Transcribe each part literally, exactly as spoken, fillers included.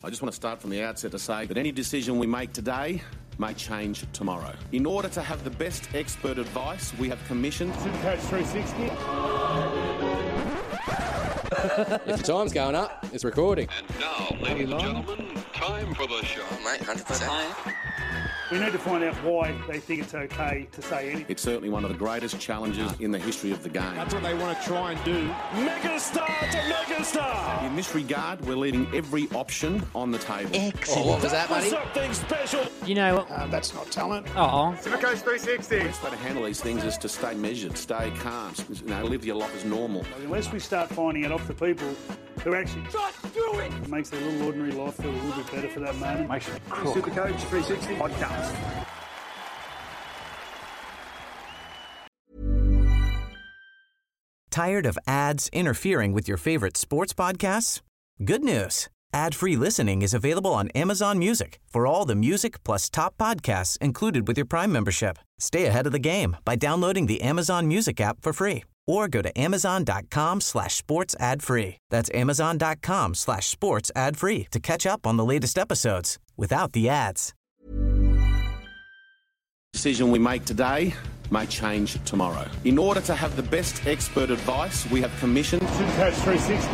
I just want to start from the outset to say that any decision we make today may change tomorrow. In order to have the best expert advice, we have commissioned Supercoach three sixty. If the time's going up, it's recording. And now, ladies and gentlemen, time for the show. Oh, mate, one hundred percent. We need to find out why they think it's okay to say anything. It's certainly one of the greatest challenges in the history of the game. That's what they want to try and do. Megastar to megastar! In this regard, we're leaving every option on the table. Oh, what was that, buddy? Something special. You know, Uh, that's not talent. oh, Supercoach three sixty. The best way to handle these things is to stay measured, stay calm, you know, live your life as normal. Unless we start finding it off the people who actually just do it, it makes their little ordinary life feel a little bit better for that moment. Makes it cool. Supercoach three sixty podcast. Tired of ads interfering with your favorite sports podcasts? Good news. Ad-free listening is available on Amazon Music for all the music plus top podcasts included with your Prime membership. Stay ahead of the game by downloading the Amazon Music app for free or go to amazon.com slash sports ad free. That's amazon.com slash sports ad free to catch up on the latest episodes without the ads. Decision we make today may change tomorrow. In order to have the best expert advice, we have commissioned Supercoach three sixty.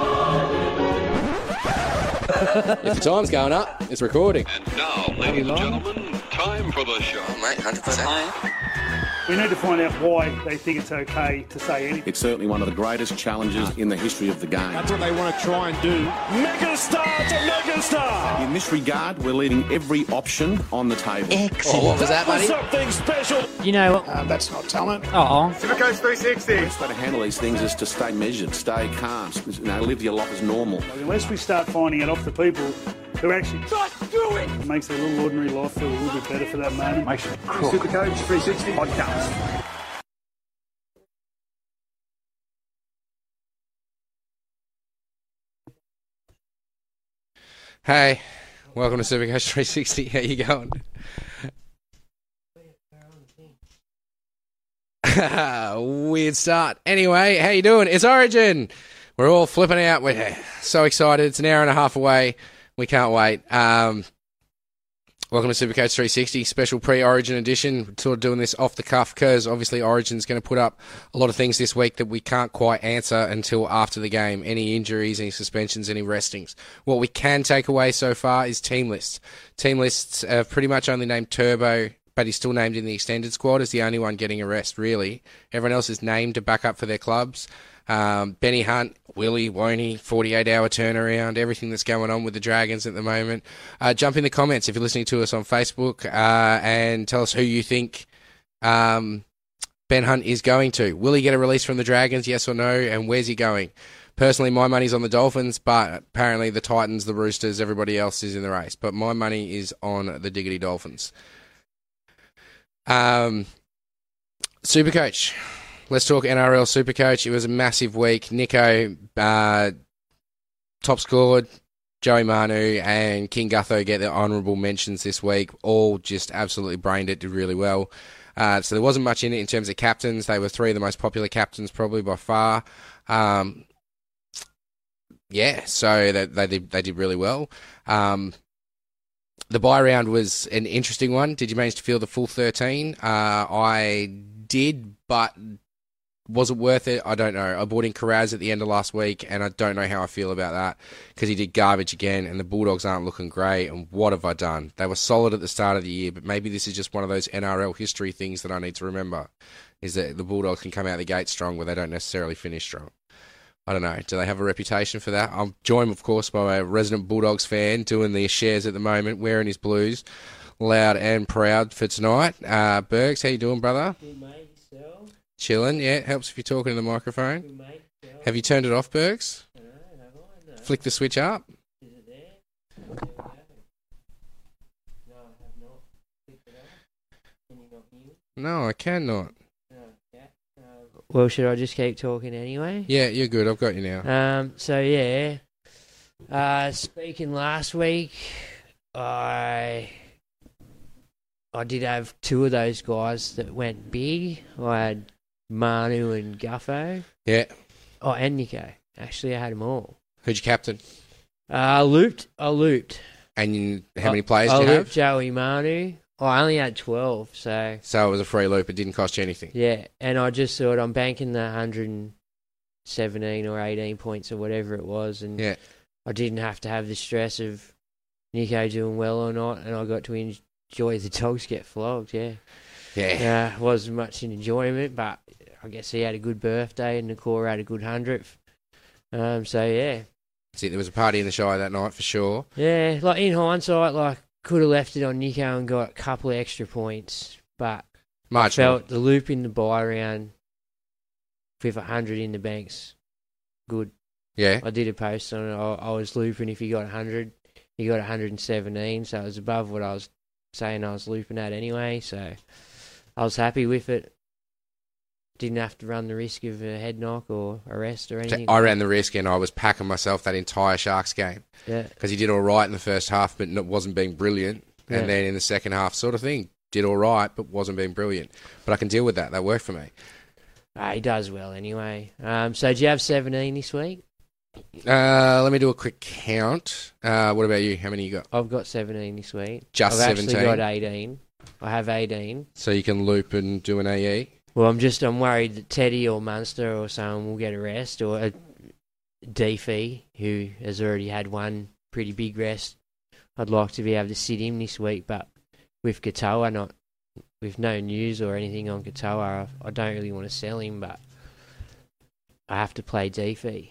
If the time's going up, it's recording. And now, ladies and gentlemen, time for the show. Oh, mate, one hundred percent. We need to find out why they think it's okay to say anything. It's certainly one of the greatest challenges in the history of the game. That's what they want to try and do. Megastar to megastar! In this regard, we're leaving every option on the table. Oh, what was that, buddy? Something special. you know, Uh, that's not talent. oh, Supercoach three sixty. The best way to handle these things is to stay measured, stay calm, you know, live your life as normal. Unless we start finding it off the people who actually just do it, it makes their little ordinary life feel a little bit better for that moment. Makes it cool. Supercoach three sixty podcast. Hey, welcome to Supercoach three sixty. How you going? Weird start. Anyway, how you doing? It's Origin. We're all flipping out. We're so excited. It's an hour and a half away. We can't wait. Um, welcome to Supercoach three sixty, special pre-Origin edition. We're sort of doing this off the cuff because obviously Origin's going to put up a lot of things this week that we can't quite answer until after the game. Any injuries, any suspensions, any restings. What we can take away so far is team lists. Team lists have pretty much only named Turbo, but he's still named in the extended squad as the only one getting a rest, really. Everyone else is named to back up for their clubs. Um, Benny Hunt, Willie, Woney, forty-eight hour turnaround, everything that's going on with the Dragons at the moment. Uh, jump in the comments if you're listening to us on Facebook uh, and tell us who you think um, Ben Hunt is going to. Will he get a release from the Dragons, yes or no, and where's he going? Personally, my money's on the Dolphins, but apparently the Titans, the Roosters, everybody else is in the race. But my money is on the Diggity Dolphins. Um, Supercoach. Let's talk N R L Supercoach. It was a massive week. Nico, uh, top scored. Joey Manu and King Gutho get their honourable mentions this week. All just absolutely brained it, did really well. Uh, so there wasn't much in it in terms of captains. They were three of the most popular captains probably by far. Um, yeah, so they, they, did, they did really well. Um, the bye round was an interesting one. Did you manage to field the full thirteen? Uh, I did, but... was it worth it? I don't know. I bought in Carraz at the end of last week, and I don't know how I feel about that because he did garbage again, and the Bulldogs aren't looking great. And what have I done? They were solid at the start of the year, but maybe this is just one of those N R L history things that I need to remember, is that the Bulldogs can come out the gate strong where they don't necessarily finish strong. I don't know. Do they have a reputation for that? I'm joined, of course, by a resident Bulldogs fan doing the shares at the moment, wearing his blues, loud and proud for tonight. Uh, Bergs, how you doing, brother? good mate, yourself. Chilling, yeah. It helps if you're talking to the microphone. Good mate, yourself. Have you turned it off, Bergs? No, have I? No. Flick the switch up. Is it there? There we go. No, I have not. Click it up. Can you not hear me? No, I cannot. No, yeah. Um, well, should I just keep talking anyway? Yeah, you're good. I've got you now. Um. So yeah. Uh, speaking last week, I I did have two of those guys that went big. I had Manu and Guffo. Yeah. Oh, and Nico. Actually, I had them all. Who'd you captain? Uh, I looped. I looped. And you, how many players I, do you I have? looped Joey Manu. Oh, I only had twelve, so... So it was a free loop. It didn't cost you anything. Yeah, and I just thought I'm banking the one hundred seventeen or eighteen points or whatever it was, and Yeah. I didn't have to have the stress of Nico doing well or not, and I got to enjoy the dogs get flogged, yeah. Yeah. Uh, wasn't much in enjoyment, but I guess he had a good birthday and Nakora had a good hundredth. Um, so, yeah. See, there was a party in the Shire that night for sure. Yeah, like in hindsight, like could have left it on Nico and got a couple of extra points, but Much I felt more. the loop in the buy round with one hundred in the banks, good. Yeah. I did a post on it. I, I was looping if he got one hundred. He got one hundred seventeen, so it was above what I was saying I was looping at anyway, so I was happy with it. Didn't have to run the risk of a head knock or arrest or anything. I ran the risk and I was packing myself that entire Sharks game. Yeah. Because he did all right in the first half, but it wasn't being brilliant. And Yeah. then in the second half, sort of thing, did all right, but wasn't being brilliant. But I can deal with that. That worked for me. Ah, he does well anyway. Um, so do you have seventeen this week? Uh, let me do a quick count. Uh, what about you? How many you got? I've got seventeen this week. Just I've seventeen? actually got eighteen. I have eighteen. So you can loop and do an A E? Well, I'm just I'm worried that Teddy or Munster or someone will get a rest, or a Deefy, who has already had one pretty big rest. I'd like to be able to sit him this week, but with Katoa, not with no news or anything on Katoa, I, I don't really want to sell him, but I have to play Deefy.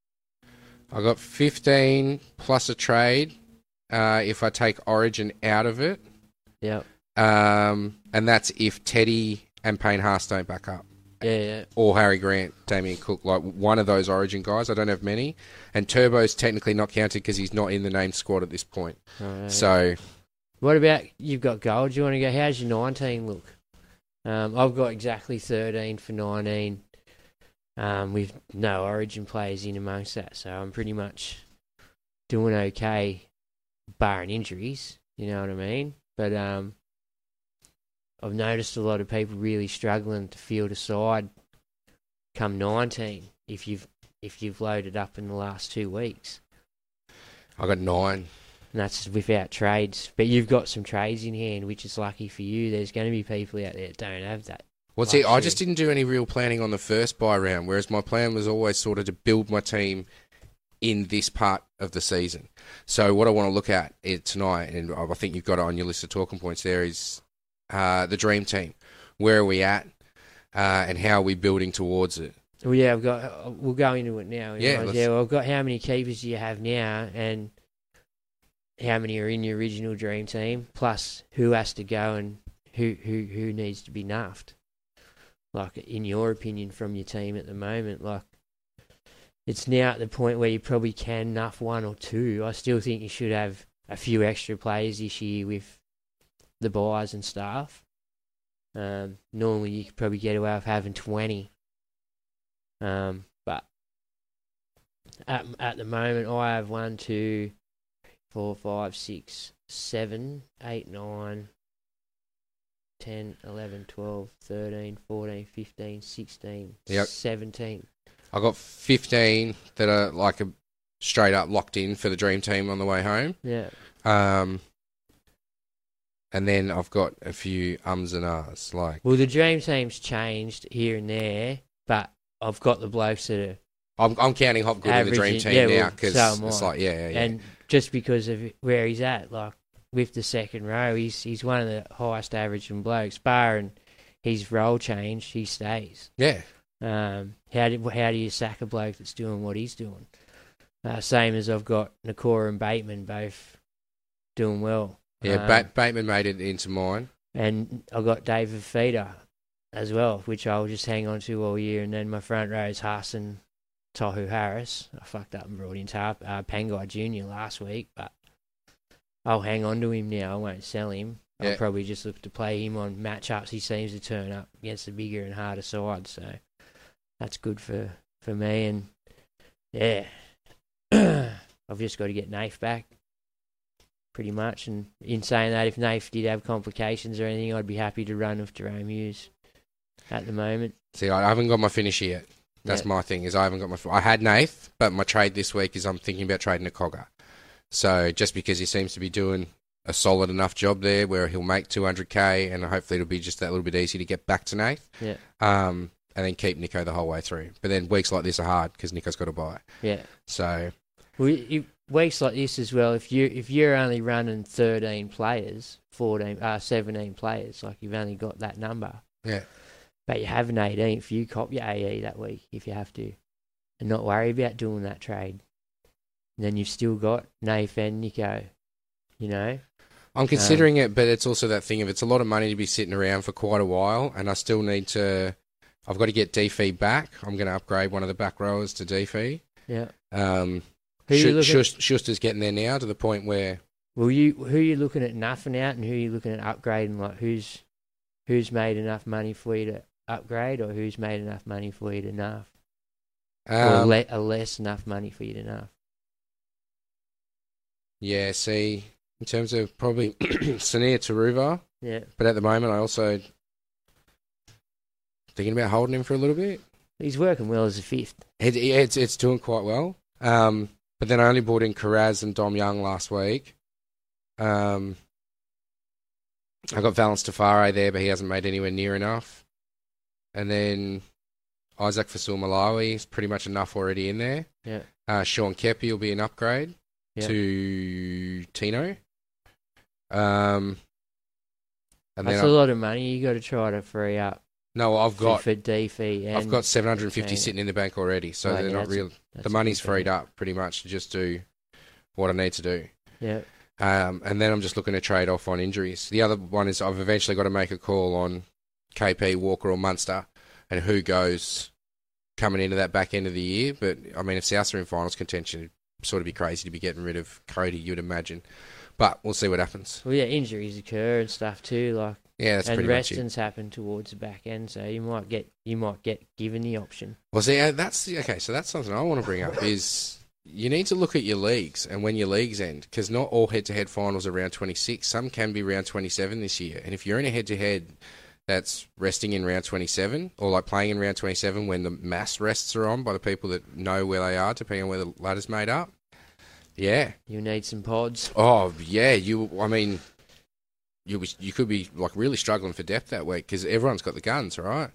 I got fifteen plus a trade uh, if I take Origin out of it. Yep. Um, and that's if Teddy and Payne Haas don't back up. Yeah, yeah. Or Harry Grant, Damien Cook, like one of those Origin guys. I don't have many. And Turbo's technically not counted because he's not in the named squad at this point. Right. So, What about, you've got gold, do you want to go, how's your nineteen look? Um, I've got exactly thirteen for nineteen, um, with no Origin players in amongst that, so I'm pretty much doing okay, barring injuries, you know what I mean? But um, I've noticed a lot of people really struggling to field a side come nineteen if you've if you've loaded up in the last two weeks. I got nine. And that's without trades. But you've got some trades in hand, which is lucky for you. There's going to be people out there that don't have that. Well, see, I luxury. just didn't do any real planning on the first buy round, whereas my plan was always sort of to build my team in this part of the season. So what I want to look at it tonight, and I think you've got it on your list of talking points there, is uh, the dream team. Where are we at, uh, and how are we building towards it? Well, yeah, I've got. We'll go into it now. Yeah, let's- yeah. Well, I've got how many keepers do you have now, and how many are in your original dream team, plus who has to go and who who who needs to be nuffed. Like, in your opinion, from your team at the moment, like, it's now at the point where you probably can nuff one or two. I still think you should have a few extra players this year with the buys and stuff. Um, normally you could probably get away with having twenty. Um, but at, at the moment I have one, two, four, five, six, seven, eight, nine, ten, eleven, twelve, thirteen, fourteen, fifteen, sixteen, Yep. seventeen. I got fifteen that are like a straight up locked in for the dream team on the way home. Yeah. Um, and then I've got a few ums and ahs, like Well, the dream team's changed here and there, but I've got the blokes that are I'm, I'm counting Hopgood in the dream averaging- team yeah, now well, because so am it's I. like yeah, yeah, yeah. And just because of where he's at, like with the second row, he's he's one of the highest averaging blokes. Bar and his role change, he stays. yeah. Um, how do how do you sack a bloke that's doing what he's doing? Uh, same as I've got Nakora and Bateman both doing well. Yeah, Um, ba- Bateman made it into mine. and I've got David Feeder as well, which I'll just hang on to all year. And then my front row is Haas and Tohu Harris. I fucked up and brought in Tar- uh, Pangai Junior last week, but I'll hang on to him now. I won't sell him. Yeah. I'll probably just look to play him on matchups. He seems to turn up against the bigger and harder sides, so that's good for, for me. And yeah, I've just got to get Nath back, pretty much. And in saying that, if Nath did have complications or anything, I'd be happy to run with Jerome Hughes at the moment. See, I haven't got my finisher yet. That's Yeah. my thing. Is I haven't got my. I had Nath, but my trade this week is I'm thinking about trading a Cogger. So just because he seems to be doing a solid enough job there where he'll make two hundred K and hopefully it'll be just that little bit easier to get back to Nath. Yeah. Um, and then keep Nico the whole way through. But then weeks like this are hard because Nico's got to buy. Yeah. So... Well, you, weeks like this as well, if, you, if you're only running thirteen players, fourteen, uh, seventeen players, like you've only got that number. Yeah. But you have an eighteenth, you cop your A E that week if you have to. And not worry about doing that trade. And then you've still got Nathan, Nico, you know. I'm considering um, it, but it's also that thing of it's a lot of money to be sitting around for quite a while, and I still need to... I've got to get D F E back. I'm going to upgrade one of the back rowers to D F E. Yeah. Um, who Sh- you looking Schust- Schuster's getting there now to the point where... Well, you who are you looking at nuffing out and who are you looking at upgrading? Like, who's who's made enough money for you to upgrade or who's made enough money for you to nuff? Um, or le- a less enough money for you to nuff? Yeah, see, in terms of probably Sania Taruva, yeah. But at the moment I also thinking about holding him for a little bit. He's working well as a fifth. It, it's it's doing quite well. Um, but then I only bought in Karaz and Dom Young last week. Um, I got Valence Tafare there, but he hasn't made anywhere near enough. And then Isaac Fasul Malawi is pretty much enough already in there. Yeah. Uh, Sean Kepi will be an upgrade yeah. to Tino. Um, and That's then a I, lot of money. You got to try to free up. No, I've got for D F E. And I've got seven hundred fifty sitting in the bank already, so right, they're yeah, not real. The money's freed up pretty much to just do what I need to do. Yeah. Um, and then I'm just looking to trade off on injuries. The other one is I've eventually got to make a call on K P, Walker or Munster and who goes coming into that back end of the year. But, I mean, if Souths are in finals contention, it'd sort of be crazy to be getting rid of Cody, you'd imagine. But we'll see what happens. Well, yeah, injuries occur and stuff too. Like, yeah, that's and pretty much it. restings happen towards the back end, so you might get you might get given the option. Well, see, that's okay. So that's something I want to bring up is you need to look at your leagues and when your leagues end, because not all head-to-head finals are round twenty-six. Some can be round twenty-seven this year, and if you're in a head-to-head that's resting in round twenty-seven or like playing in round twenty-seven when the mass rests are on by the people that know where they are, depending on where the ladder's made up. Yeah, you need some pods. Oh yeah, you. I mean. You you could be like really struggling for depth that week because everyone's got the guns, right?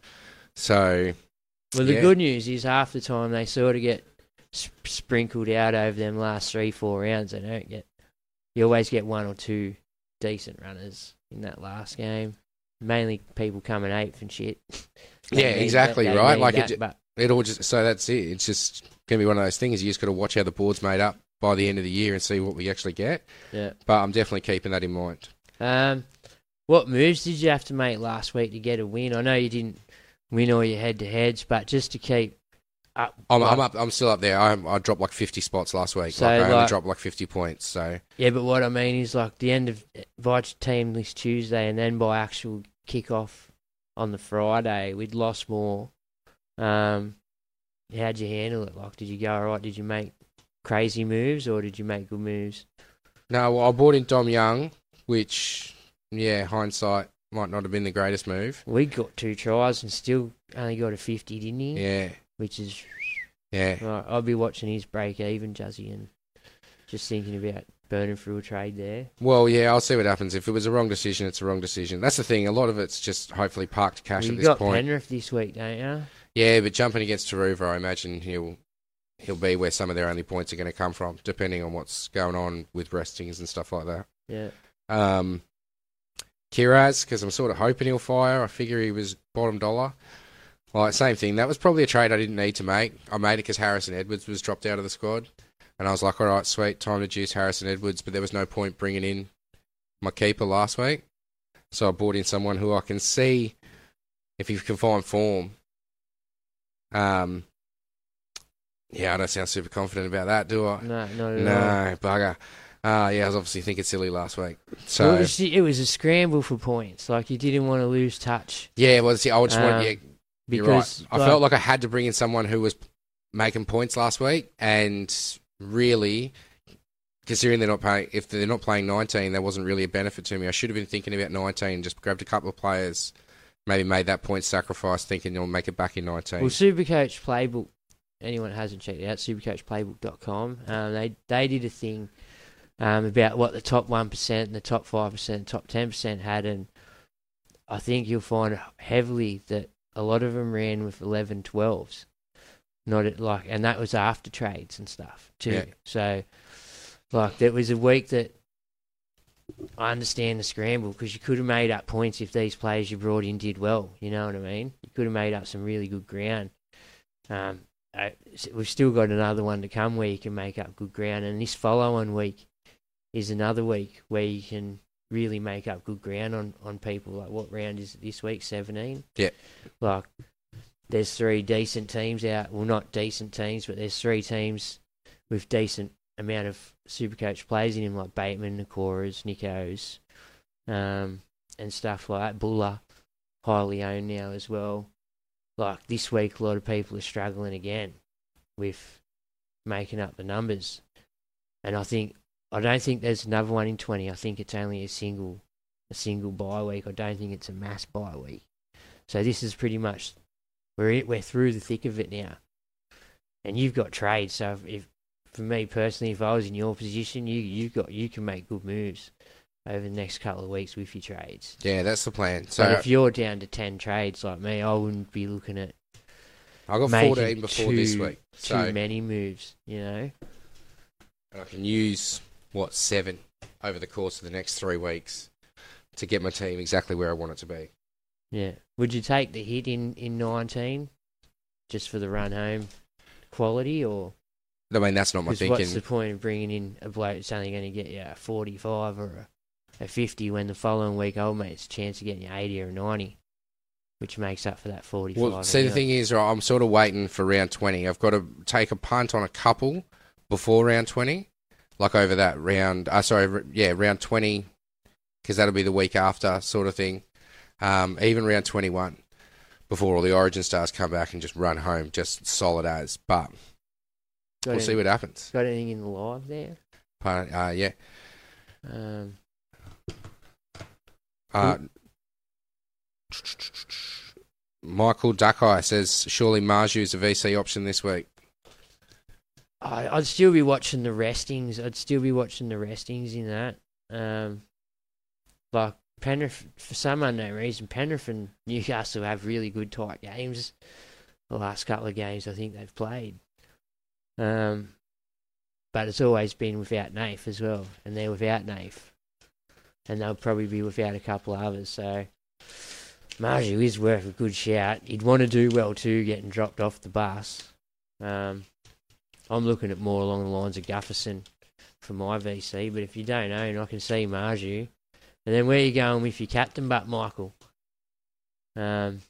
So, well, the yeah. good news is half the time they sort of get sp- sprinkled out over them last three, four rounds. They don't get. You always get one or two decent runners in that last game. Mainly people coming eighth and shit. Yeah, exactly that, right. Like that, it, but... it all just so that's it. It's just gonna be one of those things. You just got to watch how the board's made up by the end of the year and see what we actually get. Yeah, but I'm definitely keeping that in mind. Um, what moves did you have to make last week to get a win? I know you didn't win all your head-to-heads, but just to keep up. I'm, like, I'm up. I'm still up there. I, I dropped like fifty spots last week. So like I like, only dropped like fifty points. So yeah, but what I mean is like the end of Vita's team list Tuesday, and then by actual kick-off on the Friday, we'd lost more. Um, how'd you handle it? Like, did you go all right? Did you make crazy moves, or did you make good moves? No, well, I bought in Dom Young, which, yeah, hindsight might not have been the greatest move. We got two tries and still only got a fifty, didn't he? Yeah. Which is... Yeah. Right, I'll be watching his break even, Juzzy, and just thinking about burning through a trade there. Well, yeah, I'll see what happens. If it was a wrong decision, it's a wrong decision. That's the thing. A lot of it's just hopefully parked cash well, at this point. You got Penrith this week, don't you? Yeah, but jumping against Taruva, I imagine he'll... He'll be where some of their only points are going to come from, depending on what's going on with restings and stuff like that. Yeah. Um, Kiraz, because I'm sort of hoping he'll fire. I figure he was bottom dollar. Like, same thing. That was probably a trade I didn't need to make. I made it because Harrison Edwards was dropped out of the squad. And I was like, all right, sweet, time to juice Harrison Edwards. But there was no point bringing in my keeper last week. So I brought in someone who I can see if he can find form. Um... Yeah, I don't sound super confident about that, do I? No, not at no, all. No, bugger. Uh, yeah, I was obviously thinking silly last week. So well, it, was, it was a scramble for points. Like, you didn't want to lose touch. Yeah, well, see, I just um, want, yeah, because, you're right. I like, felt like I had to bring in someone who was making points last week, and really, considering they're not paying, if they're not playing nineteen, that wasn't really a benefit to me. I should have been thinking about nineteen, just grabbed a couple of players, maybe made that point sacrifice, thinking you'll make it back in nineteen. Well, Supercoach Playbook, anyone who hasn't checked it out, supercoach playbook dot com, um, they, they did a thing um, about what the top one percent and the top five percent, top ten percent had, and I think you'll find heavily that a lot of them ran with eleven twelves. Not at, like, and that was after trades and stuff too. Yeah. So, like, there was a week that I understand the scramble because you could have made up points if these players you brought in did well. You know what I mean? You could have made up some really good ground. Um, I, we've still got another one to come where you can make up good ground, and this follow-on week is another week where you can really make up good ground on, on people. Like, what round is it this week? seventeen? Yeah. Like, there's three decent teams out. Well, not decent teams, but there's three teams with decent amount of Supercoach players in them, like Bateman, Nakoras, Nickos, um, and stuff like that. Buller, highly owned now as well. Like, this week, a lot of people are struggling again with making up the numbers. And I think, I don't think there's another one in twenty. I think it's only a single, a single bye week. I don't think it's a mass bye week. So this is pretty much, we're we're through the thick of it now. And you've got trades. So if, if for me personally, if I was in your position, you you got you can make good moves over the next couple of weeks with your trades. Yeah, that's the plan. So but if you're down to ten trades like me, I wouldn't be looking at I got making fourteen before too, this week. So too many moves, you know. I can use, what, seven over the course of the next three weeks to get my team exactly where I want it to be. Yeah. Would you take the hit in, in nineteen just for the run home quality, or? I mean, that's not my 'cause thinking. what's the point of bringing in a bloke that's only going to get you a forty-five or a, a fifty when the following week, oh mate, it's a chance of getting you eighty or ninety, which makes up for that forty-five. Well, see, the thing is, right, I'm sort of waiting for round twenty. I've got to take a punt on a couple before round twenty, like over that round, uh, sorry, yeah, round twenty, because that'll be the week after sort of thing. Um, even round twenty-one, before all the Origin stars come back and just run home, just solid as. But got we'll any, see what happens. Got anything in the live there? Uh, uh, yeah. Um, Uh, Michael Duckeye says, surely Marju is a V C option this week. I, I'd still be watching the restings. I'd still be watching the restings in that. Um, like Penrith, for some unknown reason, Penrith and Newcastle have really good tight games. The last couple of games I think they've played. Um, but it's always been without Nath as well, and they're without Nath, and they'll probably be without a couple of others. So Marju is worth a good shout. He'd want to do well too, getting dropped off the bus. Um, I'm looking at more along the lines of Gufferson for my V C, but if you don't own, I can see Marju. And then where are you going with your captain, but Michael? Um,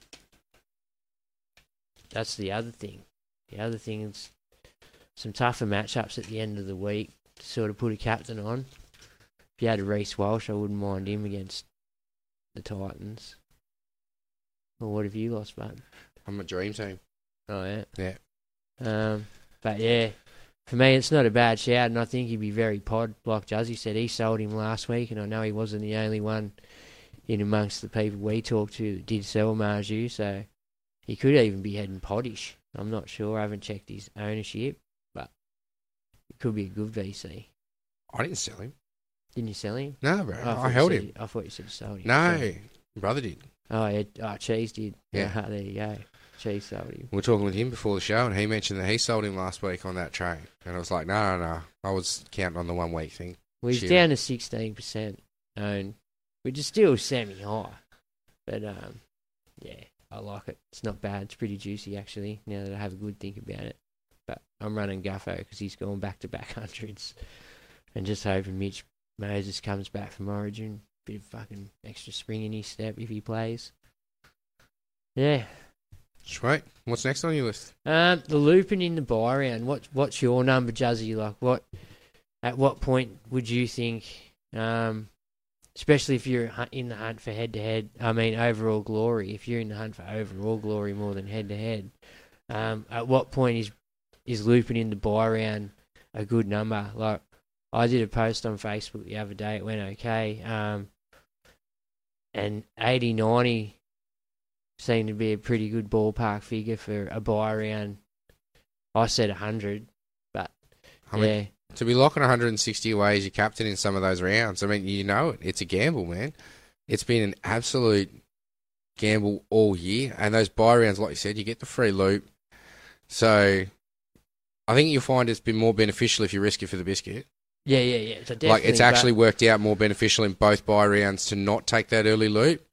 that's the other thing. The other thing is some tougher matchups at the end of the week to sort of put a captain on. If you had a Reece Walsh, I wouldn't mind him against the Titans. Well, what have you lost, bud? I'm a dream team. Oh, yeah? Yeah. Um, but, yeah, for me, it's not a bad shout, and I think he'd be very pod, like Juzzy said. He sold him last week, and I know he wasn't the only one in amongst the people we talked to that did sell Marju, so he could even be heading poddish. I'm not sure. I haven't checked his ownership, but it could be a good V C. I didn't sell him. Didn't you sell him? No, bro. Oh, I, I thought you held said him. you- I thought you said you sold him. No, Sorry. my brother did. Oh, yeah. Oh, Cheese did. Yeah. Ah, there you go. Cheese sold him. We were talking with him before the show, and he mentioned that he sold him last week on that train. And I was like, no, no, no. I was counting on the one week thing. Well, he's Shit. down to sixteen percent owned, which is still semi-high. But, um, yeah, I like it. It's not bad. It's pretty juicy, actually, now that I have a good think about it. But I'm running Guffo because he's gone back-to-back hundreds. And just hoping Mitch Moses comes back from Origin. Bit of fucking extra spring in his step if he plays. Yeah. Sweet. What's next on your list? Um, the looping in the buy round. What what's your number, Juzzy? Like, what? At what point would you think? Um, especially if you're hu- in the hunt for head to head. I mean, overall glory. If you're in the hunt for overall glory more than head to head, um, at what point is is looping in the buy round a good number? Like, I did a post on Facebook the other day. It went okay. Um, and eighty, ninety seemed to be a pretty good ballpark figure for a buy round. I said one hundred, but How yeah. many, To be locking one hundred sixty away as your captain in some of those rounds, I mean, you know it. It's a gamble, man. It's been an absolute gamble all year. And those bye rounds, like you said, you get the free loop. So I think you'll find it's been more beneficial if you risk it for the biscuit. Yeah, yeah, yeah. So like it's actually worked out more beneficial in both bye rounds to not take that early loop.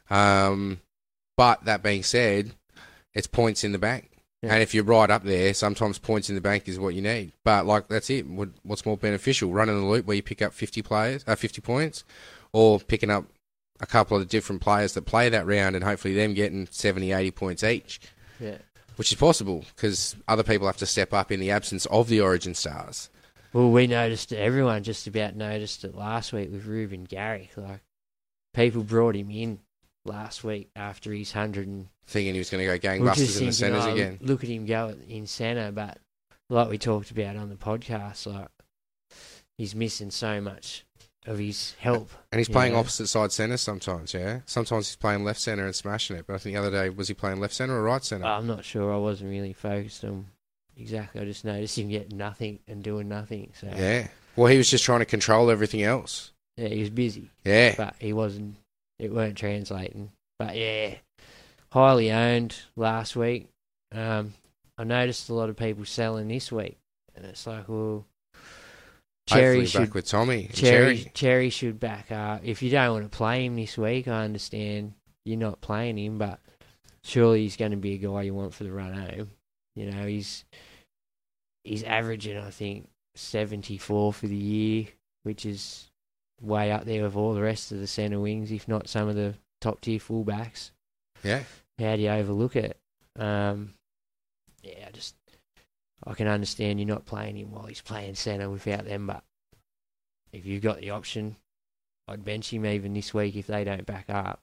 Um, but that being said, it's points in the bank. Yeah. And if you're right up there, sometimes points in the bank is what you need. But like that's it. What's more beneficial? Running the loop where you pick up fifty players, uh, fifty points, or picking up a couple of the different players that play that round and hopefully them getting seventy, eighty points each. Yeah. Which is possible because other people have to step up in the absence of the Origin stars. Well, we noticed it. Everyone just about noticed it last week with Ruben Garrick. Like, people brought him in last week after his hundred and thinking he was going to go gangbusters in the centres oh, again. Look at him go in centre, but like we talked about on the podcast, like he's missing so much of his help. And he's playing know? opposite side centre sometimes, yeah? Sometimes he's playing left centre and smashing it, but I think the other day, was he playing left centre or right centre? I'm not sure. I wasn't really focused on exactly. I just noticed him getting nothing and doing nothing. So yeah. Well, he was just trying to control everything else. Yeah, he was busy. Yeah. But he wasn't, it weren't translating. But yeah, highly owned last week. Um, I noticed a lot of people selling this week. And it's like, well, Cherry Hopefully should, back with Tommy. Cherry, Cherry. Cherry should back up. If you don't want to play him this week, I understand you're not playing him, but surely he's going to be a guy you want for the run home. You know, he's he's averaging, I think, seventy-four for the year, which is way up there with all the rest of the centre wings, if not some of the top-tier fullbacks. Yeah. How do you overlook it? Um, yeah, I just... I can understand you're not playing him while he's playing centre without them, but if you've got the option, I'd bench him even this week if they don't back up.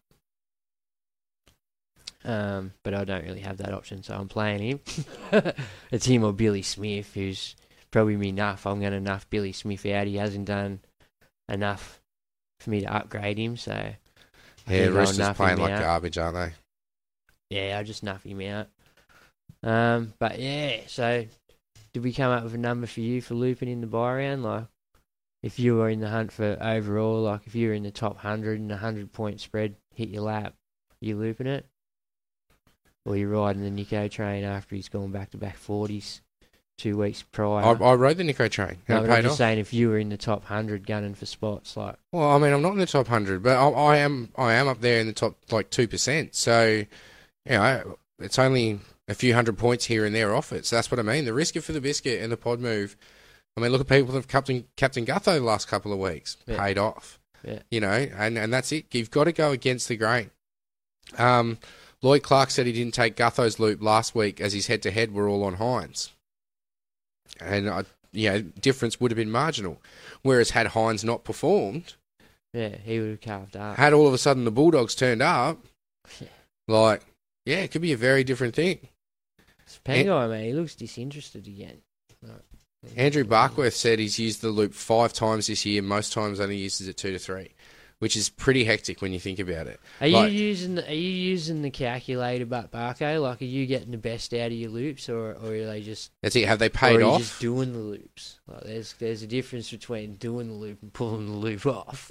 Um, but I don't really have that option, so I'm playing him. It's him or Billy Smith, who's probably me enough. I'm going to nuff Billy Smith out. He hasn't done enough for me to upgrade him, so... I yeah, Roosters playing like out. garbage, aren't they? Yeah, I'll just nuff him out. Um, but yeah, so... Did we come up with a number for you for looping in the buy round? Like, if you were in the hunt for overall, like if you were in the top one hundred and a one hundred point spread hit your lap, you looping it? Or you riding the Nico train after he's gone back-to-back forties two weeks prior? I, I rode the Nico train. No, it but paid I'm just off. saying if you were in the top one hundred gunning for spots, like... Well, I mean, I'm not in the top one hundred, but I, I am I am up there in the top, like, two percent. So, you know, it's only... a few hundred points here and there off it. So that's what I mean. The risk it for the biscuit and the pod move. I mean, look at people that have Captain Captain Gutho the last couple of weeks. Yeah. Paid off. Yeah. You know, and, and that's it. You've got to go against the grain. Um, Lloyd Clark said he didn't take Gutho's loop last week as his head-to-head were all on Hines. And, uh, you know, difference would have been marginal. Whereas had Hines not performed... Yeah, he would have carved up. Had all of a sudden the Bulldogs turned up, Yeah. like, yeah, it could be a very different thing. Pangai, man, he looks disinterested again. Like, Andrew Barkworth said he's used the loop five times this year. Most times only uses it two to three, which is pretty hectic when you think about it. Are like, you using the, Are you using the calculator, but Barco? Like, are you getting the best out of your loops, or, or are they just? That's it. Have they or paid are you off? just doing the loops? Like, there's there's a difference between doing the loop and pulling the loop off.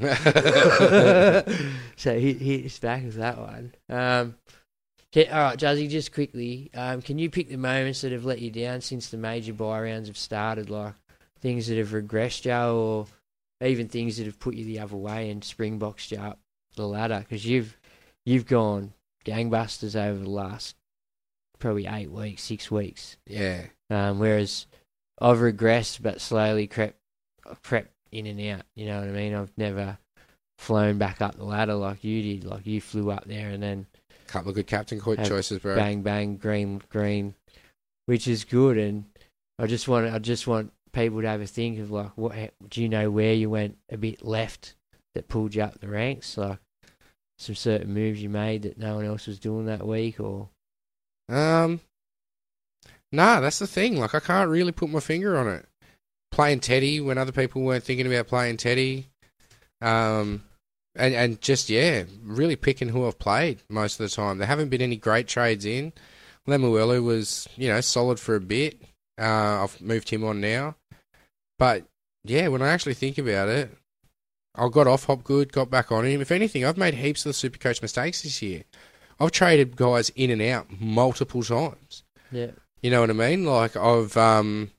So he hits back with that one. Um, okay, all right, Juzzy, just quickly, um, can you pick the moments that have let you down since the major buy rounds have started? Like things that have regressed you, or even things that have put you the other way and springboxed you up the ladder? Because you've you've gone gangbusters over the last probably eight weeks, six weeks. Yeah. Um, whereas I've regressed, but slowly crept crept in and out. You know what I mean? I've never flown back up the ladder like you did. Like you flew up there and then Couple of good captain court have choices, bro. bang bang green green, which is good. And I just want I just want people to have a think of like, what do you know where you went a bit left that pulled you up the ranks? Like some certain moves you made that no one else was doing that week, or Um, nah, that's the thing. Like, I can't really put my finger on it. Playing Teddy when other people weren't thinking about playing Teddy. Um, and, and just, yeah, really picking who I've played most of the time. There haven't been any great trades in. Lemuelu was, you know, solid for a bit. Uh, I've moved him on now. But, yeah, when I actually think about it, I got off Hopgood, got back on him. If anything, I've made heaps of the Supercoach mistakes this year. I've traded guys in and out multiple times. Yeah. You know what I mean? Like, I've, um,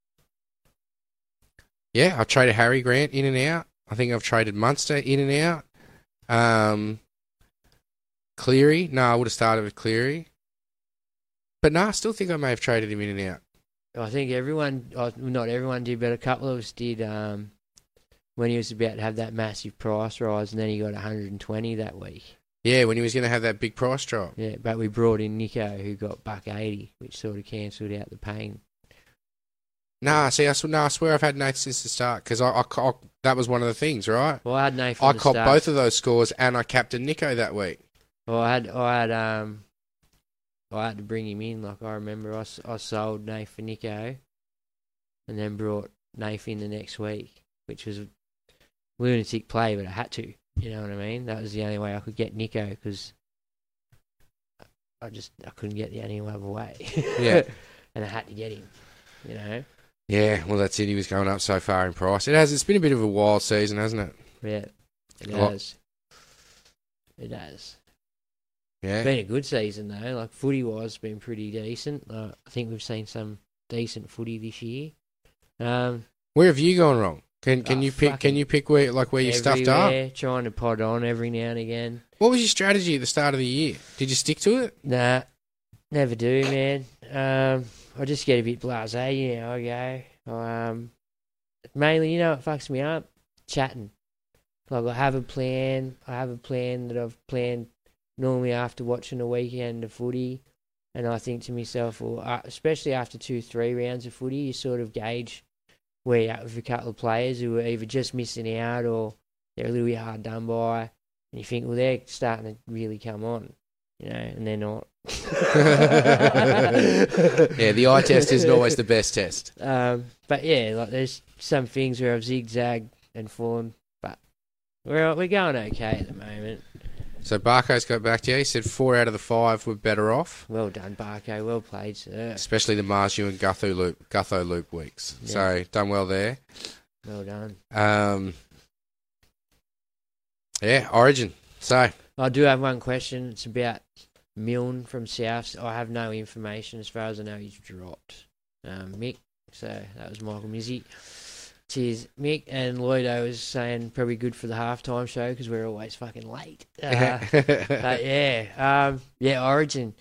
yeah, I've traded Harry Grant in and out. I think I've traded Munster in and out. Um, Cleary, no, I would have started with Cleary. But no, I still think I may have traded him in and out. I think everyone, oh, not everyone did, but a couple of us did um, when he was about to have that massive price rise, and then he got one hundred twenty that week. Yeah, when he was going to have that big price drop. Yeah, but we brought in Nico, who got buck eighty, which sort of cancelled out the pain. Nah, see, I, sw- nah, I swear I've had Nath since the start, because I, I, I, that was one of the things, right? Well, I had Nath from I the copped start. both of those scores, and I captained Nico that week. Well, I had, I had, um, I had to bring him in. Like I remember, I, s- I sold Nath for Nico, and then brought Nath in the next week, which was a lunatic play, but I had to. You know what I mean? That was the only way I could get Nico, because I just I couldn't get the any other way. Yeah, and I had to get him. You know. Yeah, well, that's it. He was going up so far in price. It has. It's been a bit of a wild season, hasn't it? Yeah, it Well- has. It has. Yeah. It's been a good season though. Like footy wise, been pretty decent. Uh, I think we've seen some decent footy this year. Um, Where have you gone wrong? Can can Oh, you pick? Can fucking you pick where like where you stuffed up? everywhere, trying to pod on every now and again. What was your strategy at the start of the year? Did you stick to it? Nah, never do, man. Um, I just get a bit blasé, you know. I go. Um, mainly, you know, what fucks me up chatting. Like I have a plan. I have a plan that I've planned normally after watching a weekend of footy, and I think to myself, well, uh, especially after two, three rounds of footy, you sort of gauge where you're at with a couple of players who are either just missing out or they're a little bit hard done by, and you think, well, they're starting to really come on, you know, and they're not. Yeah, the eye test isn't always the best test. Um, but yeah, like there's some things where I've zigzagged and fallen, but we're we're going okay at the moment. So Barco's got back to you. He said four out of the five were better off, Well done, Barco. Well played, sir. especially the Marju and Gutho loop, Gutho loop weeks. Yeah. So done well there. Well done. Um, yeah, Origin. So I do have one question. It's about Milne from South. I have no information as far as I know. He's dropped. Um, Mick. So that was Michael Mizzy. Cheers, Mick. And Lloydo was saying probably good for the halftime show because we're always fucking late. Uh, but yeah, um, yeah, Origin.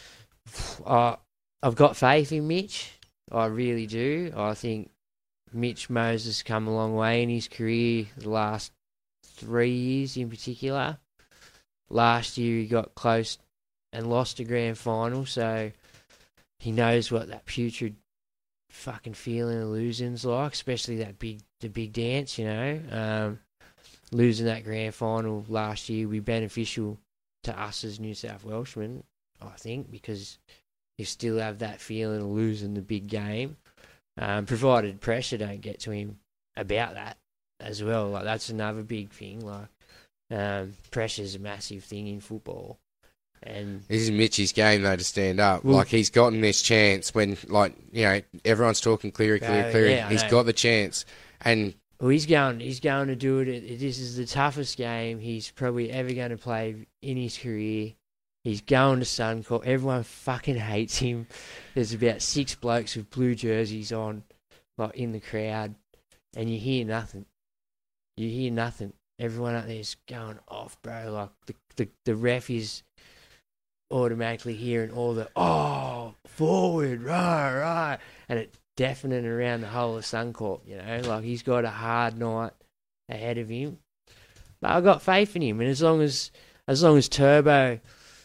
Uh, I've got faith in Mitch. I really do. I think Mitch Moses come a long way in his career the last three years in particular. Last year he got close and lost a grand final, so he knows what that putrid fucking feeling of losing's like, especially that big the big dance, you know. Um, losing that grand final last year will be beneficial to us as New South Welshmen, I think, because you still have that feeling of losing the big game, um, provided pressure don't get to him about that as well. Like that's another big thing. Like um, pressure's a massive thing in football. And this is Mitchie's game, though, to stand up. Well- like, he's gotten this chance when, like, you know, everyone's talking Cleary, Cleary, Oh, Cleary. yeah, I he's know. got the chance. And well, he's going. He's going to do it. It- This is the toughest game he's probably ever going to play in his career. He's going to Suncorp. Everyone fucking hates him. There's about six blokes with blue jerseys on, like in the crowd, and you hear nothing. You hear nothing. Everyone up there's going off, bro. Like the the, the ref is automatically hearing all the oh forward, right, right, and it deafening around the whole of Suncorp. You know, like he's got a hard night ahead of him. But I've got faith in him, and as long as as long as Turbo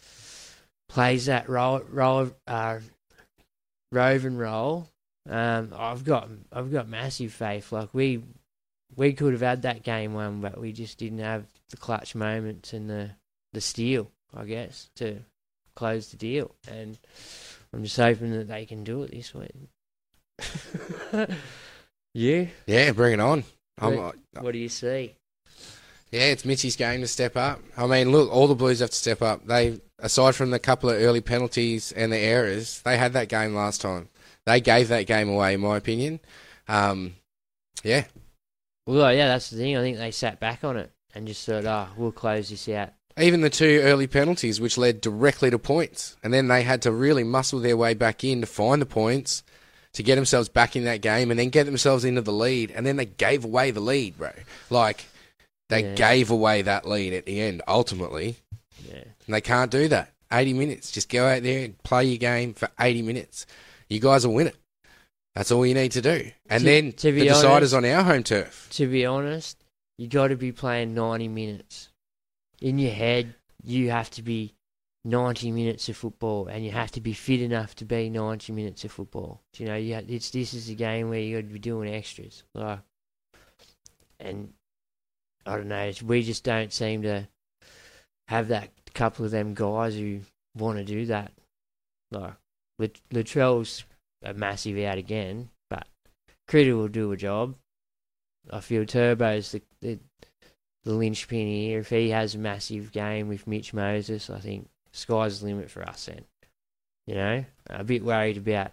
plays that role, role uh, roving role, um, I've got I've got massive faith. Like we we could have had that game won, but we just didn't have the clutch moments and the the steal, I guess, to close the deal. And I'm just hoping that they can do it this week. You? yeah, bring it on. I'm, What, what do you see? yeah, it's Mitchie's game to step up. I mean, look, all the Blues have to step up. They, aside from the couple of early penalties and the errors, they had that game last time. They gave that game away, in my opinion. Um, yeah, Well, yeah, that's the thing. I think they sat back on it and just thought, oh, we'll close this out. Even the two early penalties, which led directly to points. And then they had to really muscle their way back in to find the points, to get themselves back in that game, and then get themselves into the lead. And then they gave away the lead, bro. Like, they Yeah. gave away that lead at the end, ultimately. Yeah. And they can't do that. eighty minutes. Just go out there and play your game for eighty minutes. You guys will win it. That's all you need to do. And To- then to the be decider's honest- on our home turf. To be honest, you got to be playing ninety minutes. In your head, you have to be ninety minutes of football, and you have to be fit enough to be ninety minutes of football. You know, you ha- it's this is a game where you got to be doing extras. Like, and I don't know, it's, we just don't seem to have that couple of them guys who want to do that. Like, Lat- Latrell's a massive out again, but Critter will do a job. I feel Turbo's the, the the linchpin here. If he has a massive game with Mitch Moses, I think sky's the limit for us then. You know, a bit worried about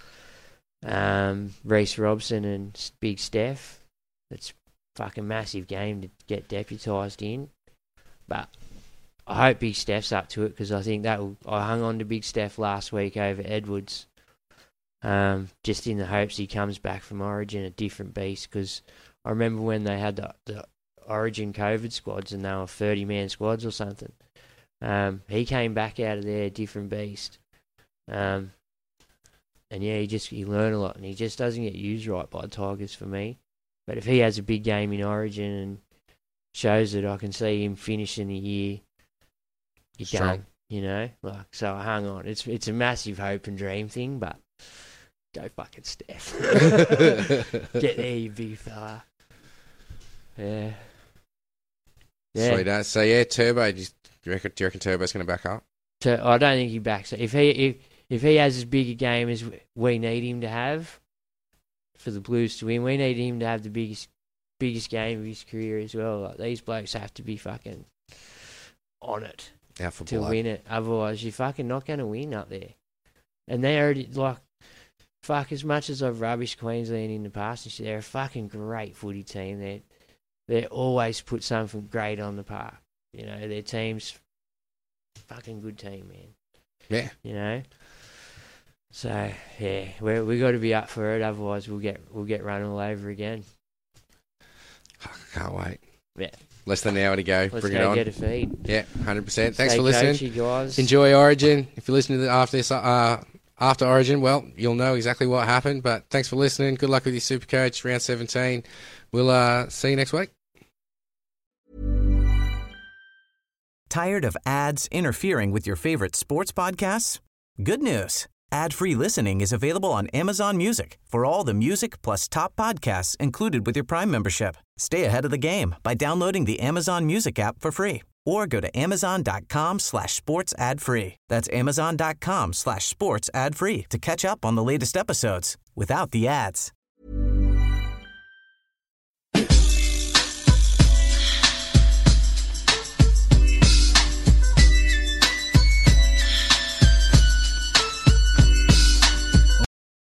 um, Reece Robson and S- Big Steph. It's a fucking massive game to get deputised in. But I hope Big Steph's up to it, because I think that will, I hung on to Big Steph last week over Edwards, um, just in the hopes he comes back from Origin a different beast, because I remember when they had the, the Origin COVID squads and they were thirty-man squads or something. Um, he came back out of there a different beast. Um, and yeah, he just he learned a lot, and he just doesn't get used right by the Tigers for me. But if he has a big game in Origin and shows it, I can see him finishing the year Strong. young, you know? Like, so I hung on. It's it's a massive hope and dream thing, but go fucking Steph. Get there, you big fella. Yeah. Yeah. Sweet as. So, yeah, Turbo, do you reckon, do you reckon Turbo's going to back up? So I don't think he backs it. If he if if he has as big a game as we need him to have for the Blues to win, we need him to have the biggest biggest game of his career as well. Like, these blokes have to be fucking on it Out for to blood. win it. Otherwise, you're fucking not going to win up there. And they already, like, fuck, as much as I've rubbished Queensland in the past and shit, they're a fucking great footy team. They they always put something great on the park. You know, their team's fucking good team, man. Yeah. You know? So, yeah, we we got to be up for it. Otherwise, we'll get we'll get run all over again. I can't wait. Yeah. Less than an hour to go. Let's Bring go it on. get a feed. Yeah, one hundred percent. Thanks Stay for listening. coachy, guys. Enjoy Origin. If you're listening to the after this, uh, after Origin, well, you'll know exactly what happened. But thanks for listening. Good luck with your Supercoach round seventeen. We'll uh, see you next week. Tired of ads interfering with your favorite sports podcasts? Good news. Ad-free listening is available on Amazon Music for all the music plus top podcasts included with your Prime membership. Stay ahead of the game by downloading the Amazon Music app for free or go to amazon.com slash sports ad free. That's amazon.com slash sports ad free to catch up on the latest episodes without the ads.